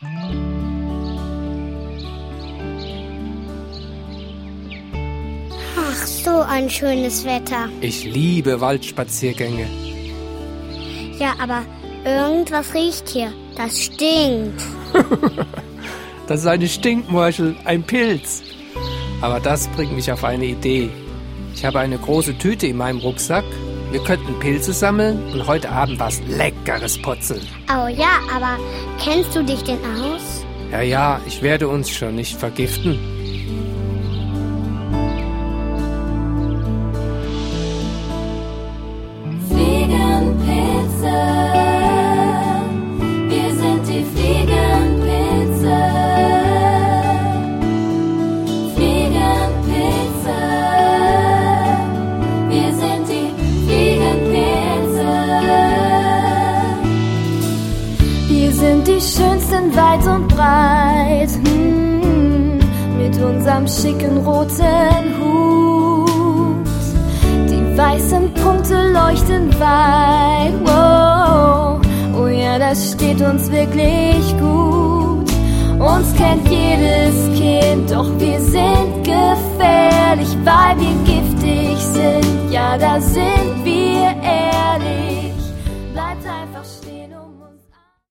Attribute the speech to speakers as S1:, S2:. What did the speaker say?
S1: Ach, so ein schönes Wetter.
S2: Ich liebe Waldspaziergänge.
S1: Ja, aber irgendwas riecht hier. Das stinkt.
S2: Das ist eine Stinkmorchel, ein Pilz. Aber das bringt mich auf eine Idee. Ich habe eine große Tüte in meinem Rucksack. Wir könnten Pilze sammeln und heute Abend was Leckeres putzeln.
S1: Oh ja, aber kennst du dich denn aus?
S2: Ja, ich werde uns schon nicht vergiften.
S3: Fliegenpilze, wir sind die Fliegenpilze. Fliegenpilze, wir sind die Fliegenpilze. Wir sind die schönsten weit und breit, mit unserem schicken roten Hut. Die weißen Punkte leuchten weit, wow. Oh ja, das steht uns wirklich gut. Uns kennt jedes Kind, doch wir sind gefährlich, weil wir giftig sind. Ja, da sind wir